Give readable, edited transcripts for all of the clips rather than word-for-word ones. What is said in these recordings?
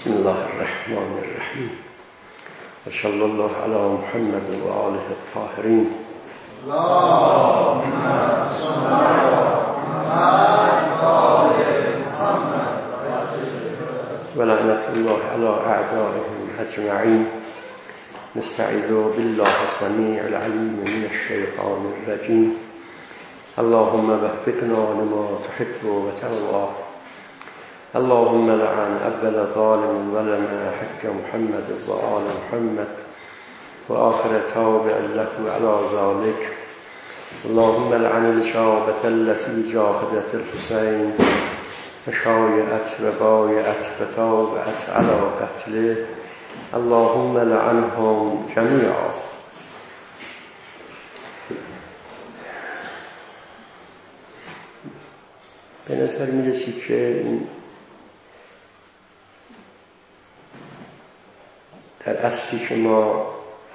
بسم الله الرحمن الرحیم و صلی الله علی محمد و آله الطاهرین. اللهم صل علی محمد و آل محمد و لعنت الله علی اعدائهم اجمعین. نستعیذ بالله السمیع العلیم من الشیطان الرجیم. اللهم وفقنا لما تحب وترضى. اللهم لعن أول ظالم ولنا حج محمد وآل محمد وآخر تابع له على ذلك. اللهم لعن الشابة التي جاهدت الحسين وشايعت وبايعت وتابعت على قتله. اللهم لعنهم جميعا. به نظر می رسید که در اصلی که ما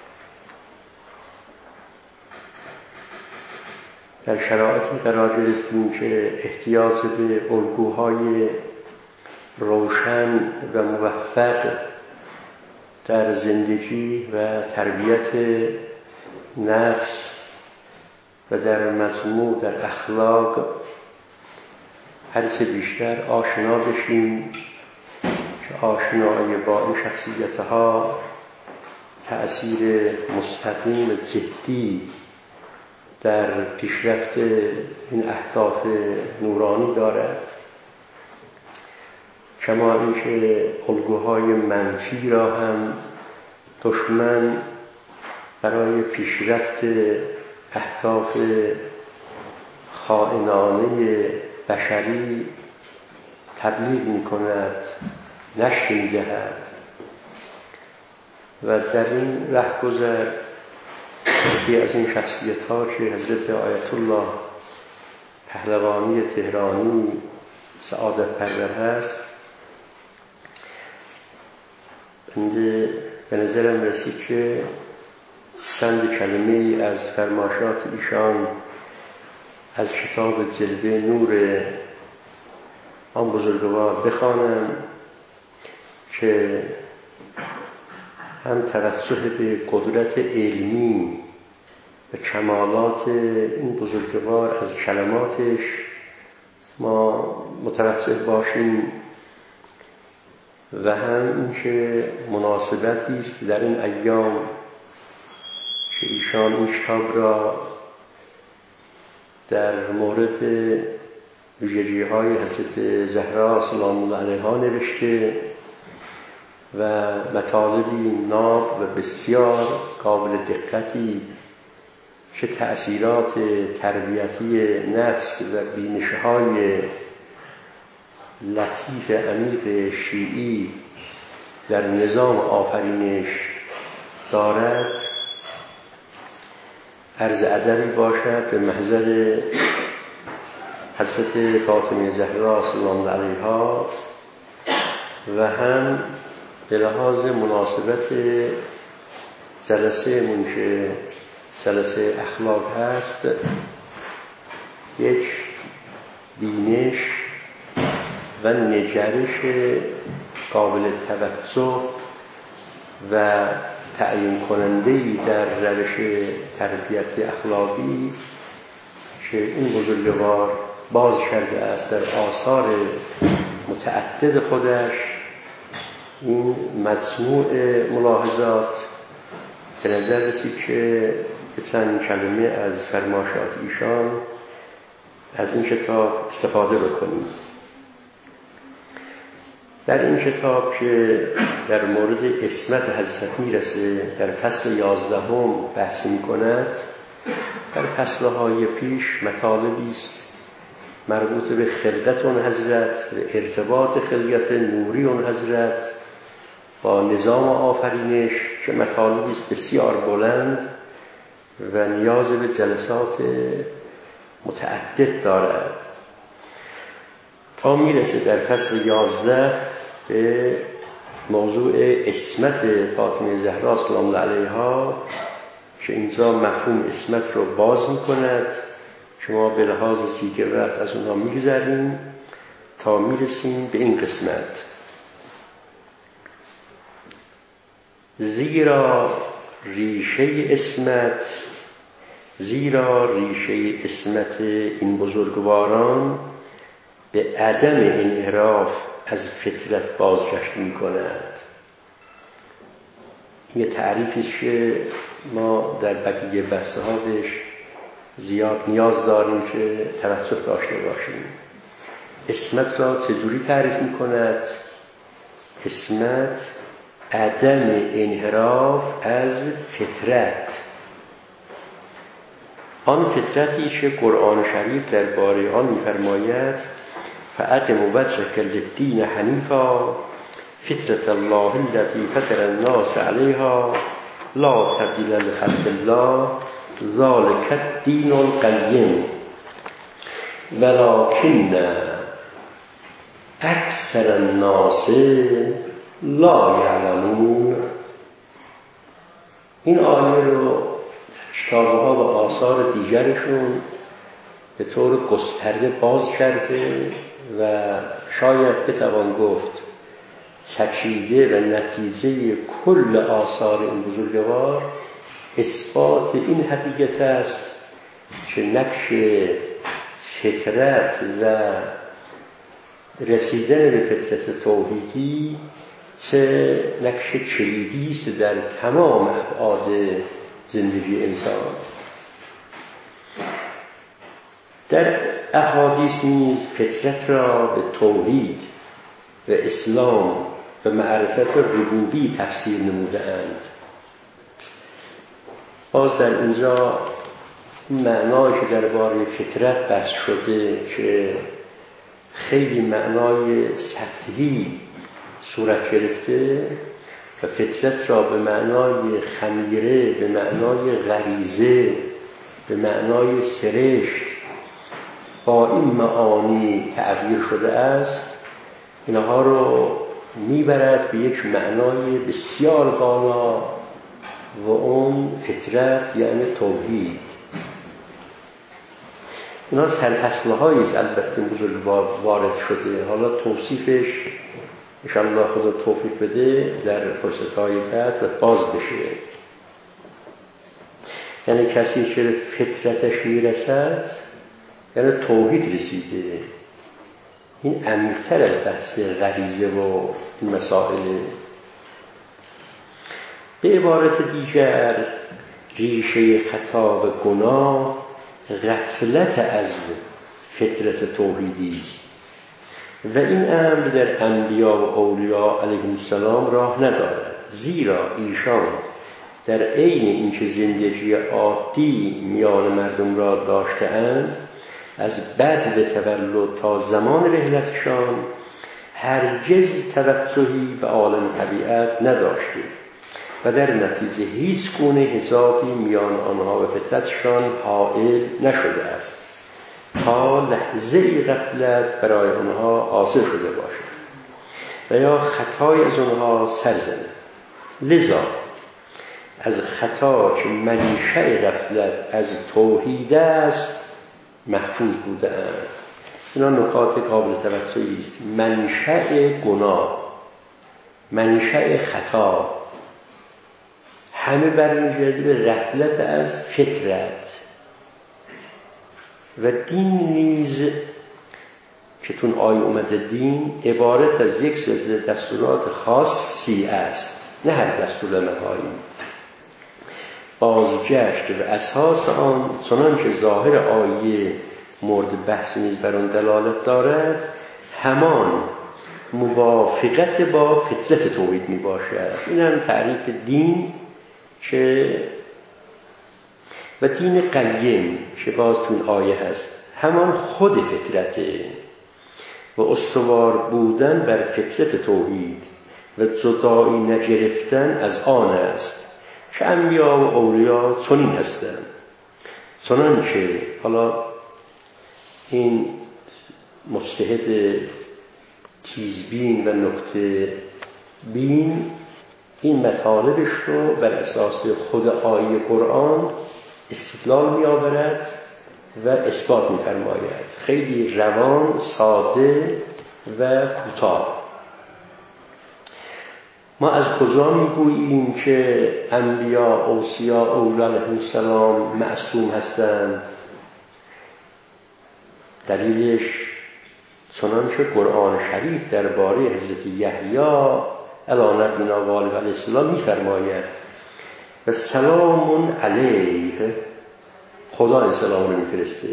در شرایطی قرار گرفتیم که احتیاج به الگوهای روشن و موفق در زندگی و تربیت نفس و در مضمون در اخلاق هرچه بیشتر آشنا بشیم که آشنایی با این شخصیت‌ها تأثیر مستقیم و جدی در پیشرفت این اهداف نورانی دارد، کما اینکه الگوهای منفی را هم دشمن برای پیشرفت اهداف خائنانه بشری تبلیغ می‌کند، نشر می‌دهد. و در این رهگذر یکی از این شخصیت‌ها که حضرت آیت الله پهلوانی تهرانی سعادت پرور هست، به نظرم رسید که چند کلمه از فرمایشات ایشان از کتاب جلوه نور آن بزرگوار بخوانم که هم توسط به قدرت علمی و کمالات این بزرگوار از کلماتش ما متوسل باشیم و هم اینکه مناسبتی است در این ایام که ایشان این کتاب را در مورد ویژگی‌های حضرت زهرا سلام الله علیها نوشته و مطالبی ناب و بسیار قابل دقتی که تأثیرات تربیتی نفس و بینش‌های لطیف عمیق شیعی در نظام آفرینش دارد، عرض ادبی باشد به محضر حضرت فاطمه زهرا سلام الله علیها و هم به لحاظ مناسبت جلسه منشه جلسه اخلاق هست، یک بینش و نگرش قابل توجه و تعیین کننده‌ای در روش تربیت اخلاقی که این بزرگوار باز کرده است در آثار متعدد خودش، این مجموع ملاحظات به نظر رسید که چند کلمه از فرمایشات ایشان از این کتاب استفاده بکنیم. در این کتاب که در مورد عصمت حضرت میرسه در فصل 11 بحث می‌کند، در فصل‌های پیش مطالبی است مربوط به خلقت اون حضرت و ارتباط خلقت نوری اون حضرت با نظام آفرینش که مطالبی است بسیار بلند و نیاز به جلسات متعدد دارد تا میرسه در فصل 11 به موضوع عصمت فاطمه زهرا سلام الله علیها که اینجا مفهوم عصمت رو باز میکند که ما به لحاظ سیگر وقت از اونها میگذریم تا میرسیم به این قسمت. زیرا ریشه اسمت این بزرگواران به عدم انحراف از فطرت بازگشت می کند. یه تعریفی که ما در بقیه بحث‌ها بهش زیاد نیاز داریم که توسط داشته باشیم. اسمت را چجوری تعریف می کند؟ اسمت عدم انحراف از فطرت، آن فطرتی که قرآن شریف درباره آن می‌فرماید فأقم وجهک للدین حنیفا فطرة الله التي فطر الناس عليها لا تبدیل لخلق الله ذلك الدین القیم ولكن اکثر الناس لا یعلمون. این آیه رو کتاب‌ها و آثار دیگرشون به طور گسترده باز کرده و شاید بتوان گفت چکیده و نتیجه کل آثار این بزرگوار اثبات این حقیقت است که نقش فطرت و رسیدن به فطرت توحیدی چه نقش کلیدی است در تمام ابعاد زندگی انسان. در احادیث نیز فطرت را به توحید و اسلام و معرفت ربوبی تفسیر نموده‌اند. باز در اینجا معنایی که درباره فطرت بحث شده که خیلی معنای سطحی صورت گرفته و فطرت را به معنای خمیره، به معنای غریزه، به معنای سرشت با این معانی تعبیر شده است، اینها رو میبرد به یک معنای بسیار بالا و اون فطرت یعنی توحید. اینا سرفصل‌هایی است البته بزرگ وارد شده. حالا توصیفش انشاءالله خدا توفیق بده در فرصت‌های بعد و باز بشه. یعنی کسی که فطرتش میرسد یعنی توحید رسیده. این عمیق‌تر از بحث غریزه و این مسائل. به عبارت دیگر ریشه خطا و گناه غفلت از فطرت توحیدی است و این امر در انبیا و اولیاء علیهم السلام راه ندارد، زیرا ایشان در عین اینکه زندگی عادی میان مردم را داشته‌اند از بعد به تولد تا زمان رحلتشان هرگز توجهی به عالم طبیعت نداشته و در نتیجه هیچ گونه حسابی میان آنها و فطرتشان حائل نشده است تا لحظه غفلت برای آنها حاصل شده باشد و یا خطای از آنها سر زند. لذا از خطا که منشأ غفلت از توحید است محفوظ بوده اند. اینا نکات قابل توجهی است. منشأ گناه، منشأ خطا همه برمیگرده به غفلت از فطرت و دین نیز که تون آیه اومده دین عبارت از یک سلسله دستورات خاصی است، نه هر دستور نهایی. بازگشت و اساس آن چنانکه ظاهر آیه مورد بحث نیز بر آن دلالت دارد همان موافقت با فطرت توحید می باشد. این هم تعریف دین که و دین قیم که باز تو آیه هست همان خود فطرته و استوار بودن بر فطرت توحید و جدایی نگرفتن از آن است که انبیا و اولیا چنین هستند. چنانکه حالا این مجتهد تیزبین و نکته بین این مطالبش رو بر اساس خود آیه قرآن استدلال می آورد و اثبات می فرماید. خیلی روان، ساده و کوتاه. ما از کجا میگوییم که انبیا، اوصیا، اولیاء علیهم السلام معصوم هستند؟ دلیلش چنانچه قرآن شریف درباره حضرت یحیی علی نبینا و آله علیه السلام می‌فرماید و سلام علیه، خدا این سلام رو میفرسته،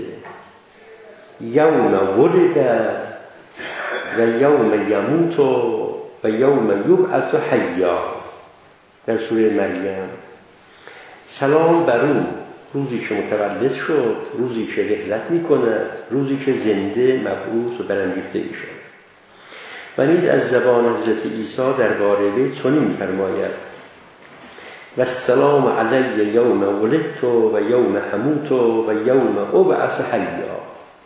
یوم ولد و یوم یموت و یوم یبعث حیا. در سوره مریم سلام بر او روزی که متولد شد، روزی که رحلت میکند، روزی که زنده، مبعوث و برانگیخته میشد. و نیز از زبان حضرت عیسی درباره وی چنین می‌فرماید و السلام علی یوم ولدت و یوم اموت و یوم ابعث حیا.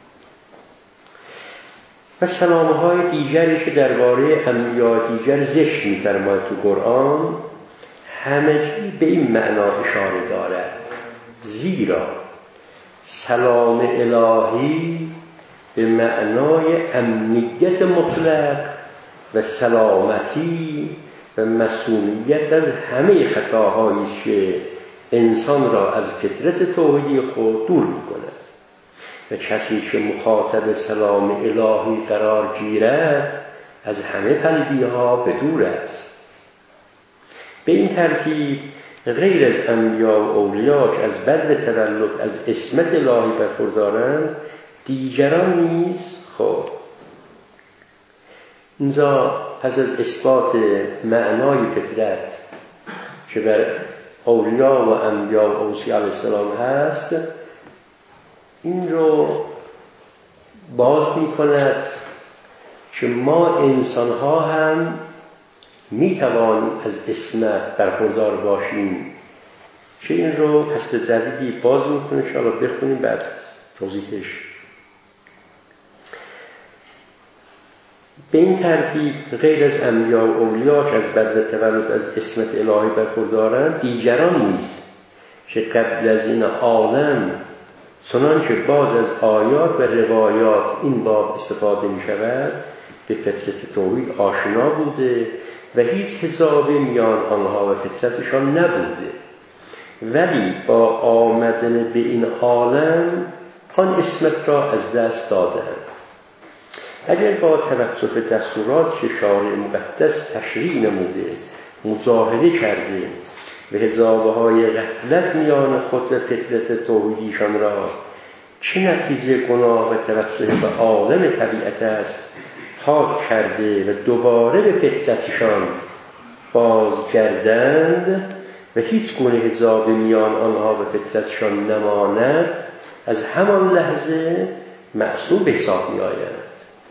و سلام‌های دیگری که درباره انبیاء دیگر ذکر می‌فرماید تو قرآن همگی به این معنا اشاره دارد، زیرا سلام الهی به معنای امنیت مطلق و سلامتی و مسئولیت از همه خطاهایی که انسان را از فطرت توحیدی خود دور می‌کند و کسی که مخاطب سلام الهی قرار گیرد از همه پلیدی‌ها به دور است. به این ترتیب غیر از انبیا و اولیا که از بدو تولد از عصمت الهی برخوردارند، دیگران نیز خب اینجا پس از اثبات معنای فطرت که بر اولیا و انبیا و اوصیا علیه السلام هست، این رو باز می کند که ما انسان ها هم می توانیم از عصمت برخوردار باشیم، که این رو فصل جدیدی باز می کنه، انشاءالله بخونیم بعد توضیحش. به این ترتیب غیر از انبیا و اولیا که از بدو تولد از عصمت الهی برخوردارند، دیگران نیست که قبل از این عالم چنانچه باز از آیات و روایات این باب استفاده می شود به فطرت توحید آشنا بوده و هیچ حجابی میان آنها و فطرتشان نبوده، ولی با آمدن به این عالم آن عصمت را از دست دادند. اگر با توسط دستورات که شارع مقدس تشریع نموده مظاهره کرده و حجابهای غفلت میان خود و فطرت توحیدیشان را چه نتیجه گناه و توسط به عالم طبیعت است پاک کرده و دوباره به فطرتشان بازگردند و هیچ گونه حجاب میان آنها و فطرتشان نماند، از همان لحظه معصوم به حساب می آید.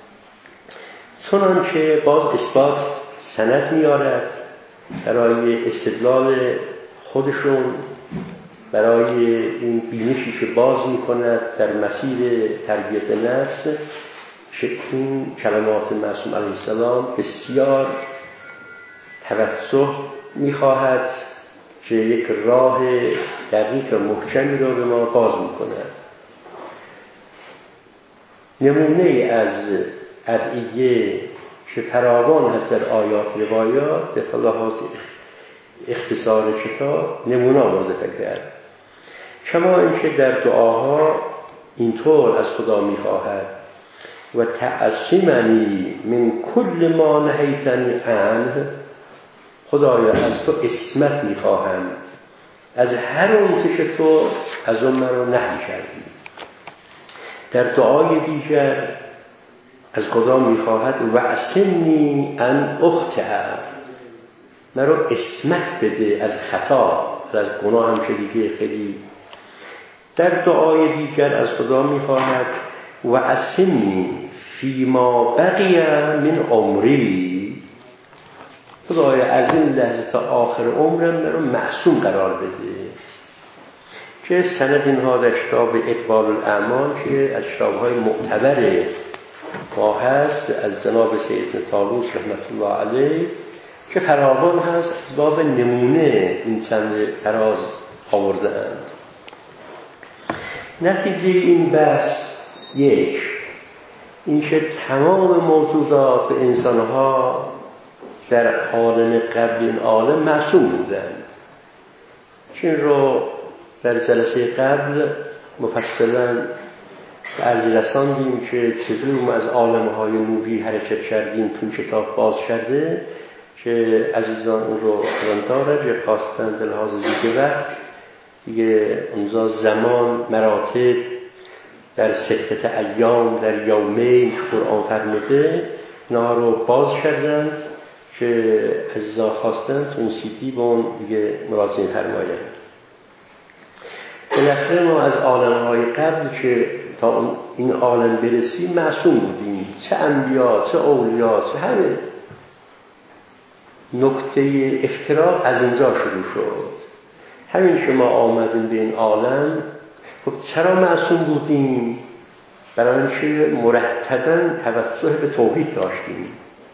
چنانچه باز اثبات سند میارد برای استدلال خودشون، برای این بینشی که باز میکند در مسیر تربیت نفس، این کلمات معصوم علیه السلام بسیار توسط میخواهد که یک راه دقیق و محکمی را به ما باز میکند. نمونه از ادعیه که فراوان هست در آیات روایات به لحاظ اختصار کتاب نمونه آورده کرد. کما اینکه در دعاها اینطور از خدا میخواهد و تعصمنی من کل ما نهیتنی عنه، خدایا از تو عصمت میخواهم از هر اونچه که تو از اون من رو نهی کردی. در دعای دیگر از خدا میخواهد و عصمنی ان اخطئ، من رو عصمت بده از خطا، از گناه هم که دیگه خیلی. در دعای دیگر از خدا میخواهد و عصمنی فیما بقی من عمری، خدایا از این لحظه تا آخر عمرم من رو معصوم قرار بده. که سند اینها در کتاب اقبال الاعمال که از کتاب‌های معتبر ما هست از جناب سید طاووس رحمت الله علیه که فراوان هست، از باب نمونه این چند فراز آورده اند. نتیجه این بحث یک، این که تمام موجودات و انسانها در عالم قبل این عالم معصوم بودند. این رو در جلسه قبل مفصلا به عرض رساندیم که چطور ما از عالم‌های نوری حرکت کردیم تو کتاب باز کرده که عزیزان اون رو الان دارد یا خواستن به لحاظ زیگه وقت دیگه اونجا زمان مراتب در 6 ایام در یومین قرآن فرموده اینا رو باز کردند که عزیزان خواستن تو اون سیدی با اون دیگه مراجعه فرمایند. بالاخره ما از عالم‌های قبل که تا این عالم برسیم معصوم بودیم، چه انبیا چه اولیا چه همه. نکته افتراق از اینجا شروع شد. همین که ما آمدیم به این عالم، خب چرا معصوم بودیم؟ برای اینکه مرتباً توجه به توحید داشتیم.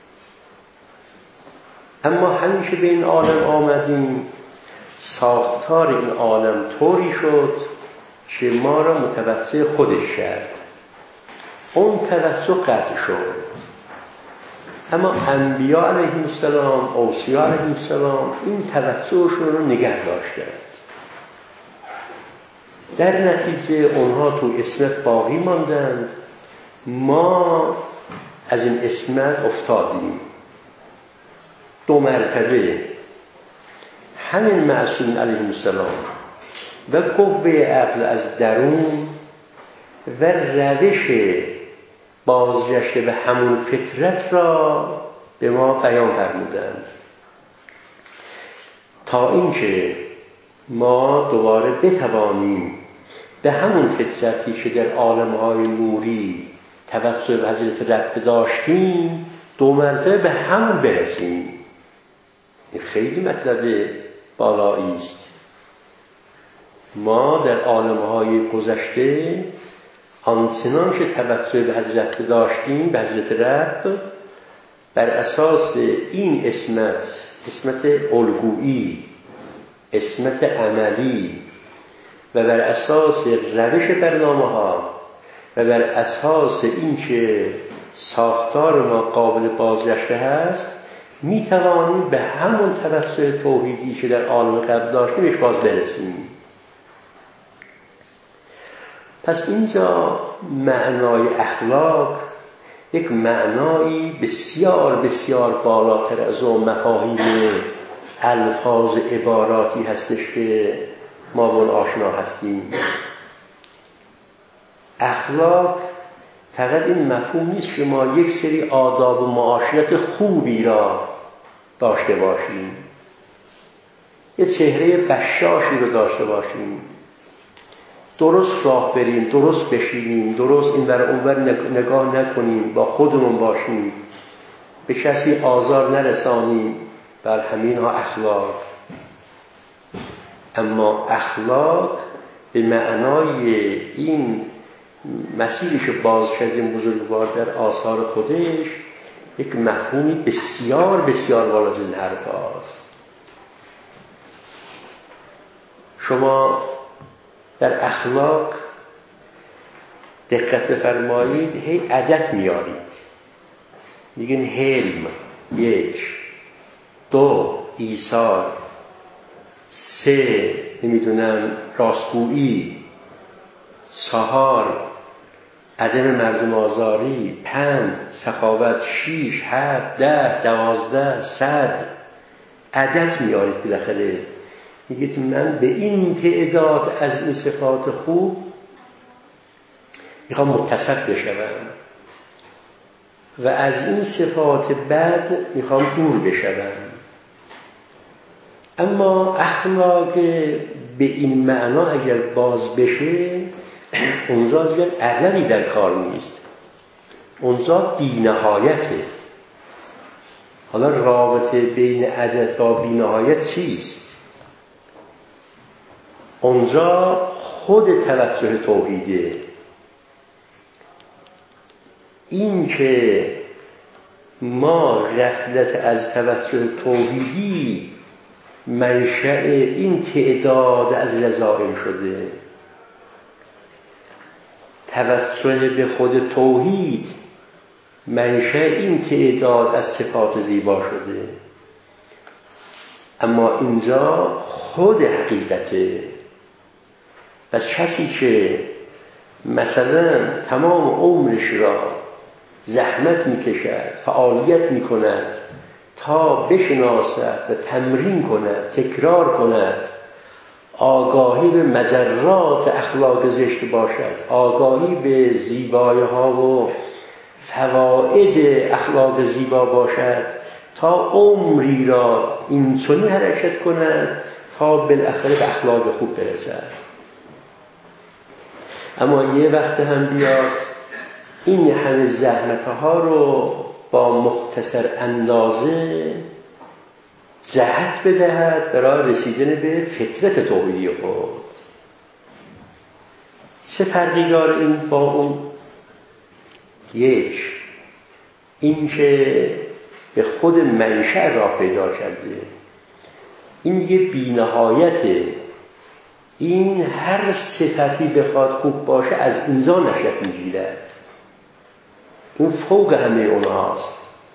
اما همین که به این عالم آمدیم، ساختار این عالم طوری شد که ما را متوسع خودش کرد. اون توسع قطع شد. اما انبیا علیهم السلام، اوصیا علیهم السلام این توسعشون رو نگه داشتند. در نتیجه اونها تو عصمت باقی ماندند. ما از این عصمت افتادیم. 2 مرتبه همین معصوم علیه السلام و قوه عقل از درون و روش بازگشت به همون فطرت را به ما بیان فرمودند تا اینکه ما دوباره بتوانیم به همون فطرتی که در عالم‌های نوری توسل به حضرت رب داشتیم 2 مرتبه به همون برسیم. این خیلی مطلب بالایی است. ما در عالم‌های گذشته آنچنان که توسل به حضرت داشتیم، به حضرت رب، بر اساس این اسمت الگویی، اسمت عملی و بر اساس روش برنامه‌ها و بر اساس این که ساختار ما قابل بازگشت هست، می توانیم به همون توسل توحیدی که در عالم قبل داشتیمش باز برسیم. پس اینجا معنای اخلاق یک معنایی بسیار بسیار بالاتر از اون مفاهیم الفاظ عباراتی هستش که ما با اون آشنا هستیم. اخلاق فقط این مفهوم نیست که ما یک سری آداب و معاشرت خوبی را داشته باشیم، یه چهره بشاشی رو داشته باشیم، درست راه بریم، درست بشینیم، درست این ور اون ور نگاه نکنیم، با خودمون باشیم، به کسی آزار نرسانیم. بر همین ها اخلاق. اما اخلاق به معنای این مسیری که باز کردیم بزرگوار در آثار خودش یک مفهومی بسیار بسیار بالاتر از حرف هاست. شما در اخلاق دقت بفرمایید، هی عدد میارید، میگن حلم 1، 2 ایثار، 3 نمیدونم راستگویی، 4 عدم مردم آزاری، 5 سخاوت، 6 7 10 12 100 عدد میارید. بالاخره میگید من به این تعداد از این صفات خوب میخوام متصف بشوم و از این صفات بد میخوام دور بشوم. اما اخلاق به این معنا اگر باز بشه، اونجا دیگر عددی در کار نیست، اونجا بی‌نهایته. حالا رابطه بین عدد و بی‌نهایت چیست؟ اونجا خود توجه توحیده. این که ما غفلت از توجه توحیدی منشأ این تعداد از لذائم شده. توجه به خود توحید منشأ این تعداد از صفات زیبا شده. اما اینجا خود حقیقته. و کسی که مثلا تمام عمرش را زحمت میکشد، فعالیت میکند تا بشناسد و تمرین کند، تکرار کند، آگاهی به مضرات اخلاق زشت باشد، آگاهی به زیبایی ها و فواید اخلاق زیبا باشد، تا عمری را اینچنین حرکت کند تا بالاخره به اخلاق خوب برسد. اما یه وقت هم بیاد این همه زحمتها رو با مختصر اندازه جهت بدهد برای رسیدن به فطرت توحیدی خود. چه فرقی داره این با اون؟ یک، این که به خود منشأ را پیدا کرده، این یه بی‌نهایته. این هر صفتی بخواد خوب باشه از اینجا نشأت میگیرد، این فوق همه اونهاست.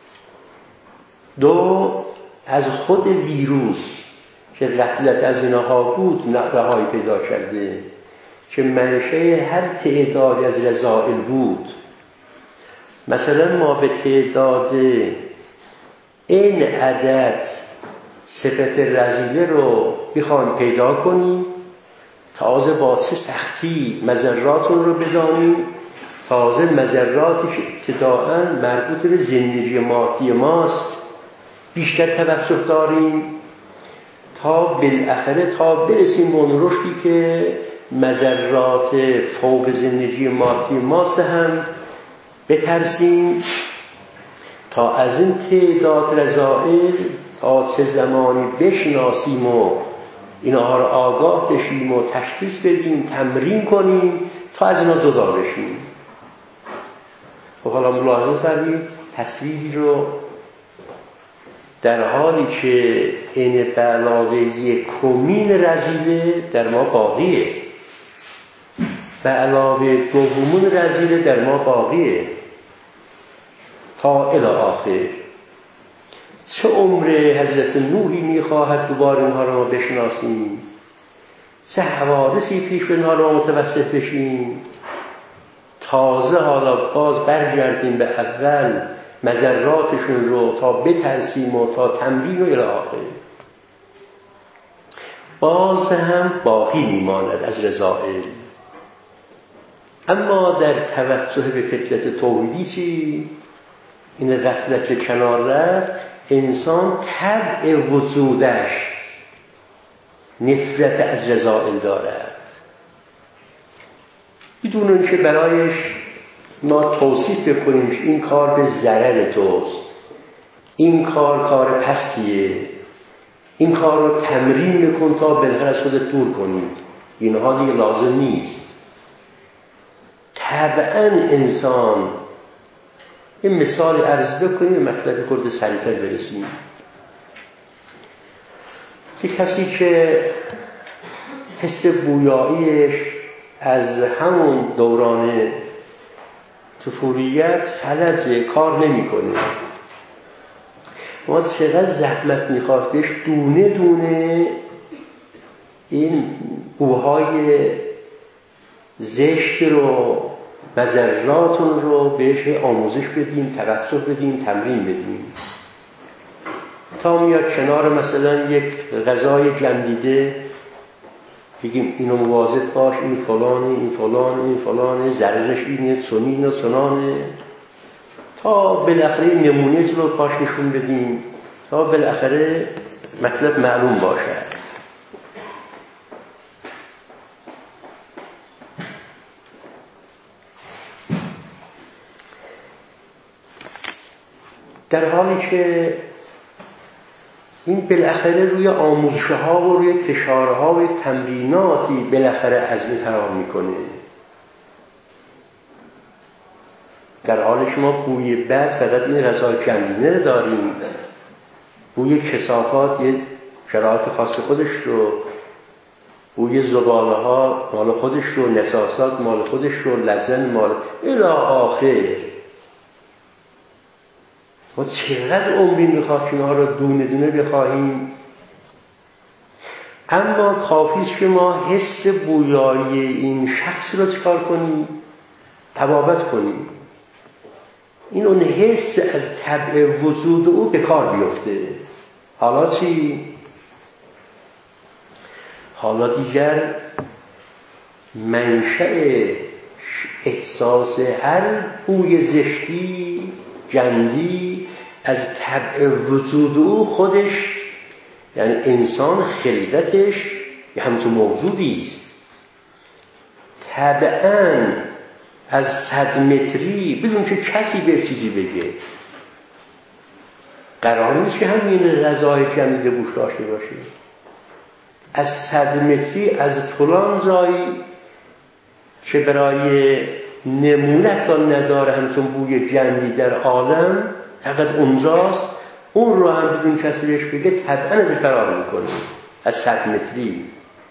دو، از خود ویروس که غفلت از اینها بود رهایی پیدا کرده که منشأ هر تعداد از رذائل بود. مثلا ما به تعداد این عدد صفت رذیله رو بخوایم پیدا کنیم، تازه با چه سختی مضراتون رو بدانیم، تازه مضراتش ابتداءً مربوط به زندگی مادی ماست، بیشتر توسط داریم تا بالاخره تا برسیم به اون رشدی که مضرات فوق زندگی مادی ماست هم بترسیم، تا از این تعداد رذائل تا چه زمانی بشناسیم و اینها رو آگاه بشیم و تشخیص بدیم، تمرین کنیم تا از اینا جدا بشیم. خب حالا ملاحظه فرمایید تصویری رو در حالی که این به علاوه یکمین رذیله در ما باقیه، به علاوه دومین رذیله در ما باقیه تا الی آخر. چه عمر حضرت نوحی میخواهد دوباره اینها رو ما بشناسیم، چه حوادثی پیش به اینها رو متوسط بشیم، تازه حالا باز برگردیم به اول مضراتشون رو تا بترسیم و تا تمرین و الی آخر. باز هم باقی میماند از رذائل. اما در توجه به فطرت توحیدی چی؟ این غفلت کنار رفت، انسان طبع وجودش نفرت از رذائل دارد، بدون اینکه برایش ما توصیف بکنیم این کار به ضرر توست، این کار پستیه، این کار رو تمرین بکن تا بالاخره از خودت دور کنید، اینها دیگه لازم نیست. طبعاً انسان، این مثال عرض بکنیم مطلب خورده سریعتر برسیم، که کسی که حس بویاییش از همون دوران طفولیت فلجه، کار نمی کنه، ما چقدر زحمت میخواد بهش دونه دونه این بوهای زشت رو، مضراتون رو بهش آموزش بدیم، توسط بدیم، تمرین بدیم، تا میاد کنار مثلا یک غذای جمدیده بگیم اینو مواظب باش، این فلانه، این فلانه، این فلانه، ضررش اینه، سنینه، سنانه، تا بالاخره نمونه رو پاش نشون بدیم تا بالاخره مطلب معلوم باشه. در حالی که این بالاخره روی آموزش‌ها و روی فشارها و تمریناتی بالاخره عزم فرار میکنه. در حال شما بوی بد فقط این غذای جمعینه داریم، بوی کثافات یه شرایط خاص خودش رو، بوی زباله ها مال خودش رو، نساسات مال خودش رو، لزن مال الی آخر. ما چقدر عمری میخواد که اینها رو دونه دونه بخواهیم اما کافیست که ما حس بویایی این شخص رو چکار کنیم؟ تبابت کنیم. این اون حس از طبع وجود او به کار بیفته. حالا چی؟ حالا دیگر منشأ احساس هر بوی زشتی، گندی از طبع وجود او خودش، یعنی انسان خلقتش یه همچون موجودی است. طبعاً از 100 متری بدون که کسی به چیزی بگه قرار نیست که همین غذای جمیده بوش داشته باشه. از 100 متری از فلان جایی که برای نمونت تا نداره همچون بوی جمعی در عالم فقط اونجاست، اون رو هم بدون کسی بهش بگه طبعا از فرار میکنه. از 100 متری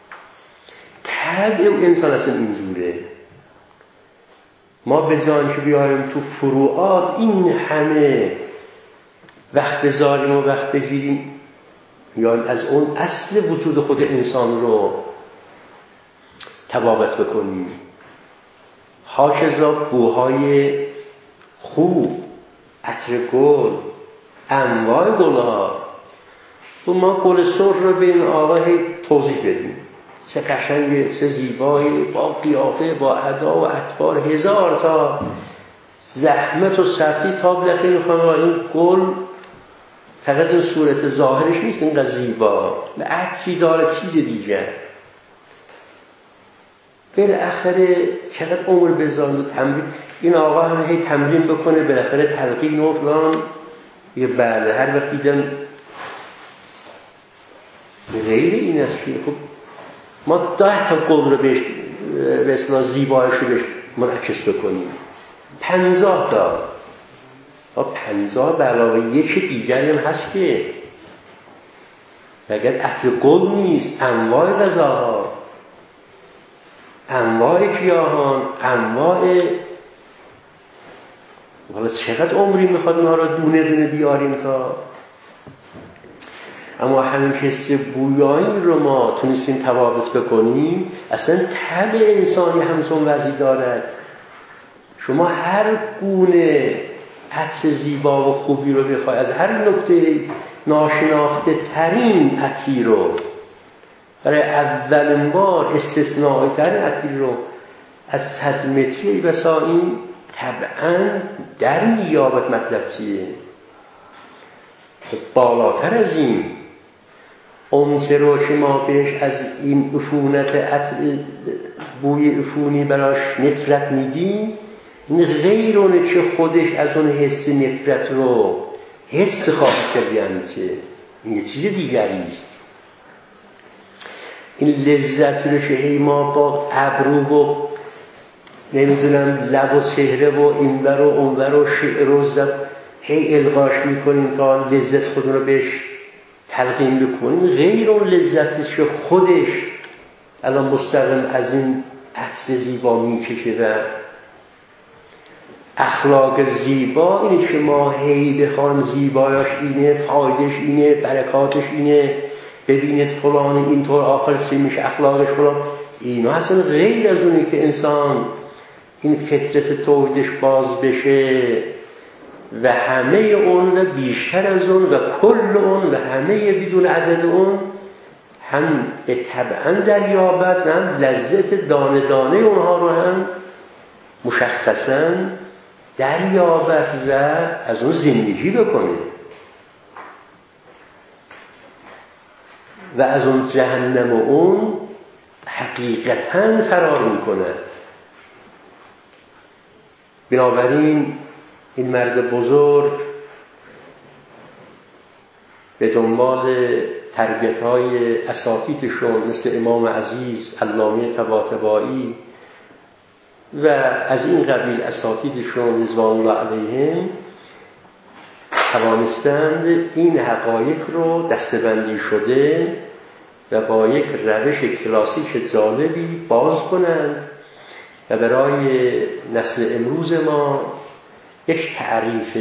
طبع انسان اصلا اینجوره. ما به جان که بیاریم تو فروعات این همه وقت بذاریم و وقت بگیریم یا از اون اصل وجود خود انسان رو تبابت بکنیم. حاکزا بوهای خوب، عطر گل، انواع گل‌ها. و ما گل سرخ رو به این آقا توضیح بدیم، چه قشنگه، چه زیبایی، با قیافه، با ادا و اطوار، 1000 تا زحمت و سختی تا بلکه میخوام این گل فقط این صورت ظاهرش نیست اینقدر زیبا، عطری داره، چیز دیگر. بالاخره چقدر عمر بذارن و تمرین. این آقا هم هی تمرین بکنه، بالاخره تلقین و فلان. یه بله هر وقت دیدم غیر این است که خب ما 10 تا گل رو بهش به اصطلاح زیبایش رو بهش منعکس بکنیم، 50 تا 50 به علاوه یک دیگری هم هست که اگر عطر گل نیست، انواع غذاها، انواع گیاهان، انواع. حالا چقدر عمری میخواد اونها رو دونه دونه بیاریم تا. اما همین حس بویایی رو ما تونستیم تبابت بکنیم. اصلا طبع انسانی همچون وضعی دارد. شما هر گونه عطر زیبا و خوبی رو بخوای، از هر نکته ناشناخته ترین عطری رو، برای اولین بار استثنایی ترین عطری رو از 100 متری بسا این طبعاً در میابد. مطلب چیه؟ بالاتر از این اونچه رو که ما بهش از این عفونت عطر بوی عفونی براش نفرت میدیم، این غیر اونه که خودش از اون حس نفرت رو حس خواهد کرد. یعنی چه؟ این یه چیز دیگری است. این لذت رو که ما با ابرو و نمیدونم لب و چهره و اینور و اونور و شعر و زد هی القاش میکنیم تا لذت خودمون رو بهش تلقین بکنیم. غیر اون لذتش که خودش الان مستقیم از این عطر زیبا میکشه. و اخلاق زیبا اینه که ما هی بخوان زیبایاش اینه، فایدش اینه، برکاتش اینه، ببینید فلان اینطور آخر چی میشه، اخلاقش فلان. اینا اصلا غیر از اونی که انسان این فطرت توحیدش باز بشه و همه اون و بیشتر از اون و کل اون و همه بدون عدد اون هم به طبعا دریابت، هم لذت دانه دانه اونها رو هم مشخصا دریابت و از اون زندگی بکنه و از اون جهنم و اون حقیقتاً فرار میکنه. بنابراین این مرد بزرگ به دنبال تربیت‌های اساتیدشون مثل امام عزیز، علامه طباطبایی و از این قبیل اساتیدشون رضوان الله علیهم توانستند این حقایق رو دسته‌بندی شده و با یک روش کلاسیک جالبی باز کنند و برای نسل امروز ما یک تعریف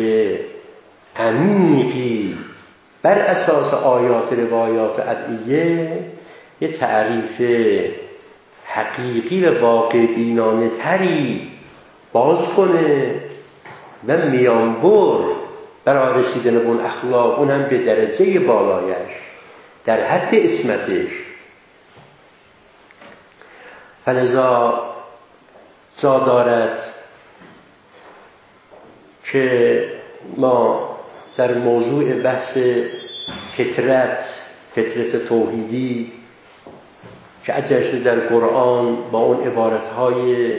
عمیقی بر اساس آیات روایات ادعیه یه تعریف حقیقی و واقع بینانه تری باز کنه و میانبر برای رسیدن به اون اخلاق، اون هم به درجه بالایش در حد عصمتش. فلذا جا دارد که ما در موضوع بحث فطرت توحیدی که اجازه در قرآن با اون عبارتهای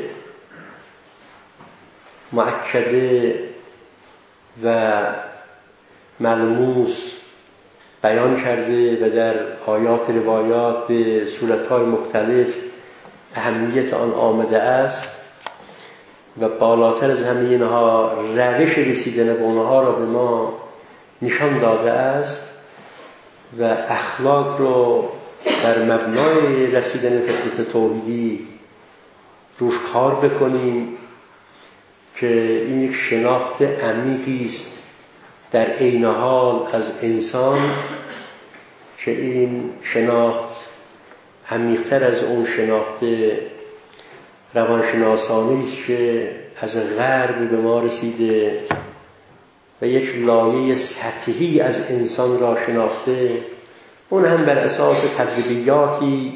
مؤکده و ملموس بیان کرده و در آیات روایات به صورتهای مختلف اهمیت آن آمده است و بالاتر از همه اینها روش رسیدن به اونها را به ما نشان داده است و اخلاق رو در مبنای رسیدن فطرت توحیدی روش کار بکنیم که این یک شناخت عمیقی است در عین حال از انسان، که این شناخت عمیق‌تر از اون شناخت روانشناسانه است که از غرب به ما رسیده و یک لایه سطحی از انسان را شناخته، اون هم بر اساس تجربیاتی،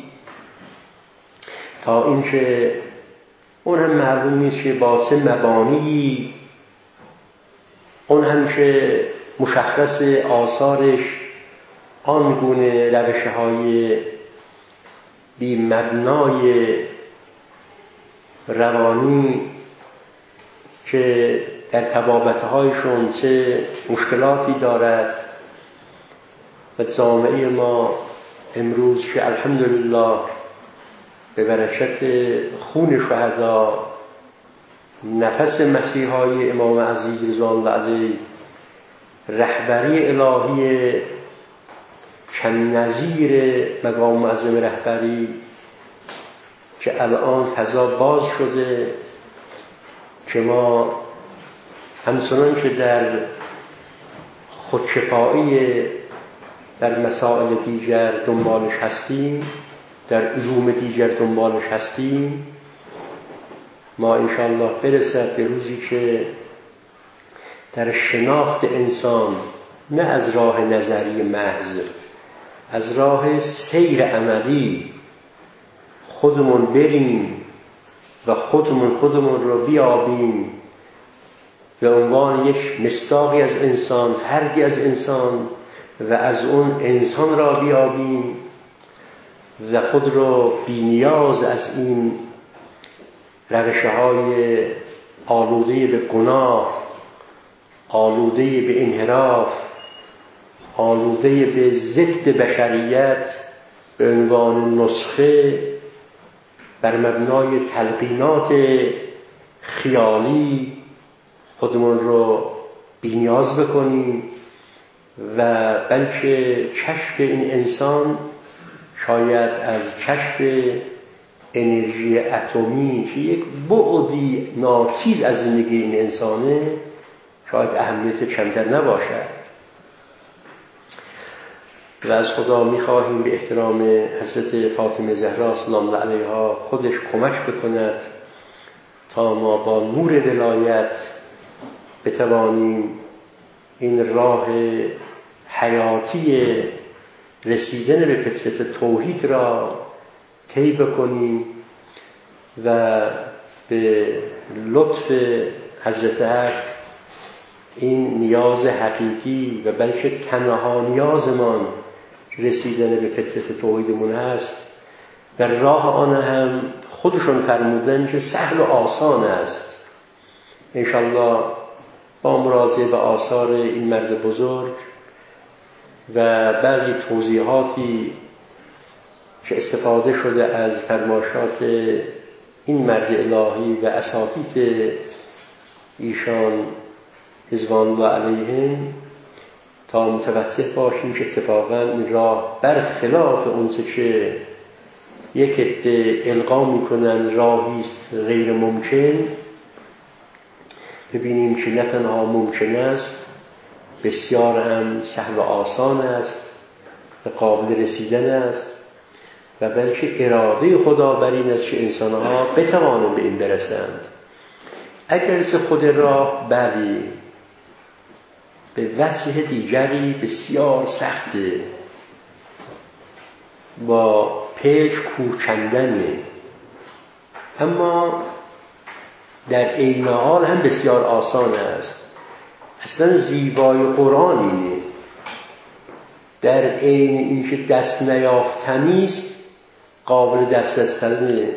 تا اینکه اون هم معلوم نیست که با چه مبانی، اون هم که مشخص آثارش آنگونه روش‌های بی مبنای روانی که در طبابت‌هایشون چه مشکلاتی دارد و جامعه ما امروز که الحمدلله به برکت خون شهدا نفس مسیحای امام عزیز رضوان الله علیه، رهبری الهی کم نظیر مقام معظم رهبری که الان فضا باز شده، که ما همچنان که در خودشفایی در مسائل دیگر دنبالش هستیم، در علوم دیگر دنبالش هستیم، ما انشاءالله برسد به روزی که در شناخت انسان نه از راه نظری محض، از راه سیر عملی خودمون بریم و خودمون رو بیابیم به عنوان یک مصداقی از انسان، فردی از انسان، و از اون انسان را بیابیم و خود را بی نیاز از این روش‌های آلوده به گناه، آلوده به انحراف، آلوده به ضد بشریت به عنوان نسخه بر مبنای تلقینات خیالی خودمون رو بی نیاز بکنیم و بلکه کشف این انسان شاید از کشف انرژی اتمی که یک بعدی ناچیز از زندگی این انسانه شاید اهمیت کمتر نباشد. و از خدا می‌خواهیم به احترام حضرت فاطمه زهرا سلام الله علیها خودش کمک بکند تا ما با نور ولایت بتوانیم این راه حیاتی رسیدن به فطرت توحید را طی بکنیم و به لطف حضرت حق این نیاز حقیقی و بلکه تنها نیازمان رسیدن به فطرت توحیدمون هست، در راه آن هم خودشون فرمودن که سهل و آسان است. انشالله با مراجعه به آثار این مرد بزرگ و بعضی توضیحاتی که استفاده شده از فرمایشات این مرد الهی و اساتید ایشان رضوان الله علیهم، تا متوجه باشیم که اتفاقا این راه برخلاف اونچه که یک عده القا میکنن راهی است غیر ممکن، ببینیم که نه تنها ممکن است، بسیار هم سهل و آسان است و قابل رسیدن است و بلکه اراده خدا بر این است که انسانها بتوانند به این برسند. اگر خود راه بلی به وجه دیگری بسیار سخته، با پیش کوچندنه، اما در عین حال هم بسیار آسان است. اصلا زیبای قرآن اینه، در عین اینکه دست نیافتنی است قابل دسترسی.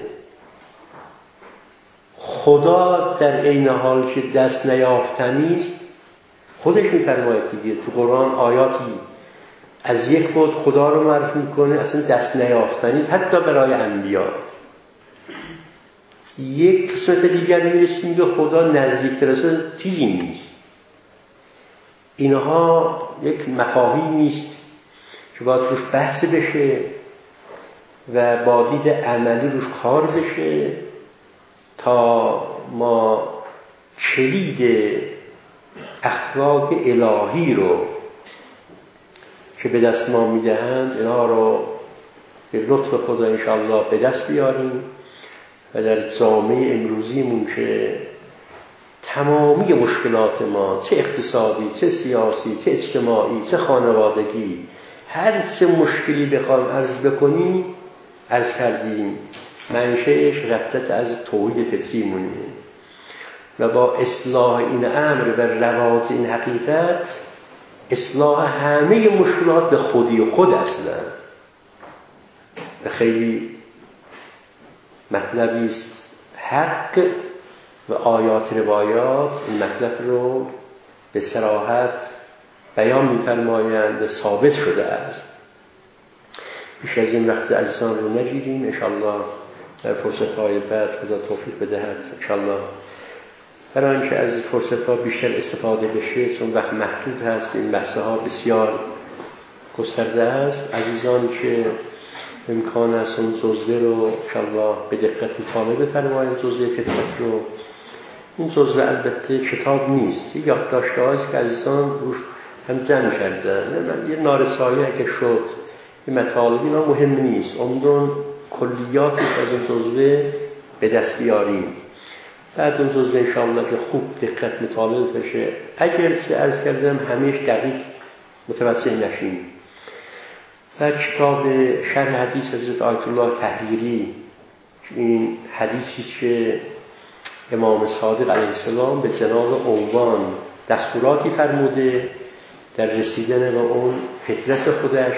خدا در عین حال که دست نیافتنی است خودش می‌فرماید دیگه تو قرآن آیاتی از یک بود خدا رو معرفی می‌کنه اصلا دست نیافتنی است، حتی برای انبیا. یک قسمت دیگر می‌رسیم که خدا نزدیک‌تر از چیزی نیست. اینها یک مفاهیمی است که باید روش بحث بشه و با دید عملی روش کار بشه تا ما کلید اخلاق الهی رو که به دست ما میدهند اینها رو به لطف خدا انشاءالله به دست بیاریم و در جامعه امروزیمون که تمامی مشکلات ما، چه اقتصادی، چه سیاسی، چه اجتماعی، چه خانوادگی، هر چه مشکلی بخوایم عرض بکنیم، عرض کردیم منشأش غفلت از توحید فطری مونه و با اصلاح این امر و رواج این حقیقت اصلاح همه مشکلات به خودی خود اصلا. خیلی مطلبی است حق و آیات روایات این مطلب رو به صراحت بیان می‌فرمایند و ثابت شده است. بیش از این وقت عزیزان رو نگیریم، انشاءالله در فرصت‌های بعد خدا توفیق بدهد انشاءالله. برای اینکه از فرصت‌ها بیشتر استفاده بشه، چون وقت محدود هست، این بحث‌ها بسیار گسترده است. عزیزان که امکان است اون جزوه رو انشاءالله به دقت مطالعه بفرمایید، جزوه فطرت رو. این جزوه البته کتاب نیست، یک یادداشت‌هایی است که عزیزان روش هم جمع کردن. یه نارسایی اگه شد این مطالب اینا مهم نیست، عمدن کلیاتی از این جزوه به دست بیاریم. بعد اون جزوه انشاءالله که خوب دقت مطالعه بشه، اگر که عرض کردم همیش دقیق متوجه نشیم. در کتاب شرح حدیث حضرت آیت الله تحریری، این حدیثی که امام صادق علیه السلام به جناب عنوان دستوراتی فرموده در رسیدن به اون فطرت خودش،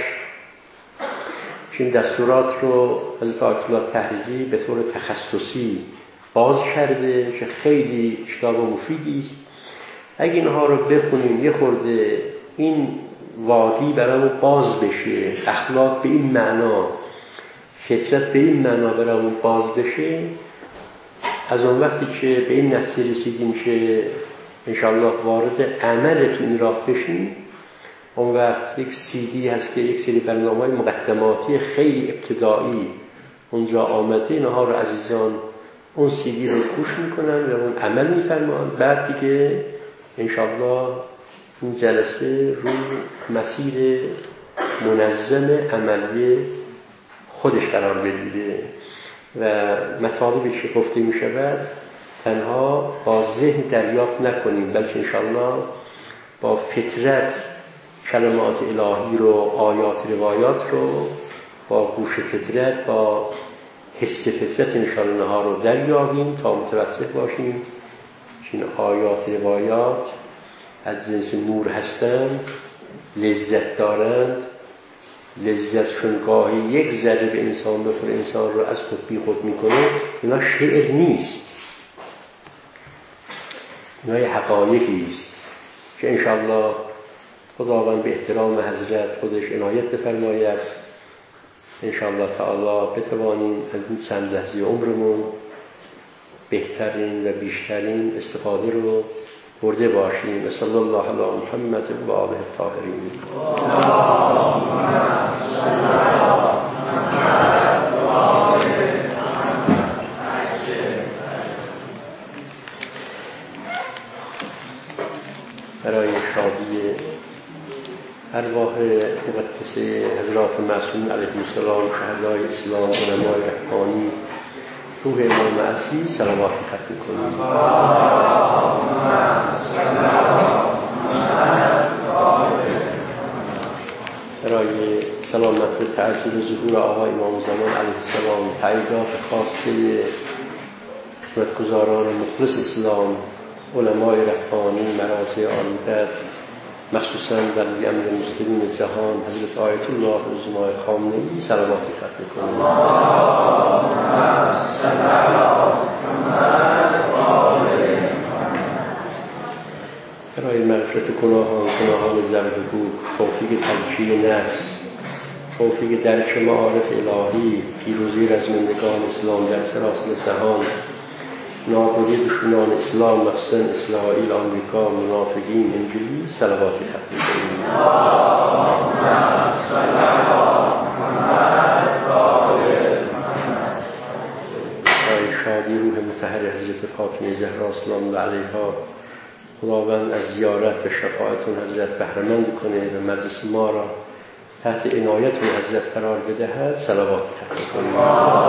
که این دستورات رو حضرت آیت الله تحریری به طور تخصصی باز کرده که خیلی کتاب مفیدی است. اگه اینها رو بخونیم یه خورده این وادی برامون باز بشه، اخلاق به این معنا، فطرت به این معنا برامون باز بشه، از اون وقتی که به این نتیجه رسیدیم که انشاءالله وارد عمل تو این راه بشیم، اون وقت یک CD هست که یک سری برنامه‌های مقدماتی خیلی ابتدایی اونجا آمده، اینها رو عزیزان اون CD رو گوش میکنن و اون عمل میفرمان. بعد دیگه انشاءالله این جلسه رو مسیر منظم عملی خودش قرار بگیره و مطالبی که گفته می شود تنها با ذهن دریافت نکنیم، بلکه انشاءالله با فطرت کلمات الهی رو، آیات روایات رو با گوش فطرت، با حس فطرت انشاءالله ها رو دریابیم تا متوجه باشیم که این آیات روایات از جنس نور هستند، لذت دارند. لذتشون گاهی یک ذره به انسان بخوره انسان رو از خود بی خود میکنه. اینا شعر نیست، اینا یه حقایقی است که انشاءالله خداوند به احترام حضرت خودش عنایت بفرماید. انشاءالله تعالی بتوانیم از این چند لحظه عمرمون بهترین و بیشترین استفاده رو برده باشیم. صلی الله علی محمد و آله الطاهرین. برای شادی ارواح مقدسه حضرت اطراف معصومین علیهم السلام، شهدای اسلام، علمای ربانی، روح امام معصی صلوات ختم کنیم. برای سلامت و تعجل ظهور آقا امام زمان علیه السلام، تعییدات خواسته خدمتگزاران مخلص اسلام، علمای ربانی، مراجع عالی‌قدر، مخصوصاً ولی امر مسلمین جهان حضرت آیت الله عظما خامنه‌ای صلوات ختم کنیم. برای معرفت گناهان ضربگو، توفیق تزکیه نفس، توفیق درک معارف الهی، پیروزی رزمندگان اسلام در سراسر جهان، نابودی دشمنان اسلام مخصوصا اسرائیل، آمریکا، منافقین، انجیلی صلوات ختم کنیم. برای شادی روح مطهر حضرت فاطمه زهرا سلام الله علیها، خداوند از زیارت و شفاعتون حضرت بهره‌مند کنه و مجلس ما را تحت عنایت حضرت قرار بدهد صلوات ختم کنیم.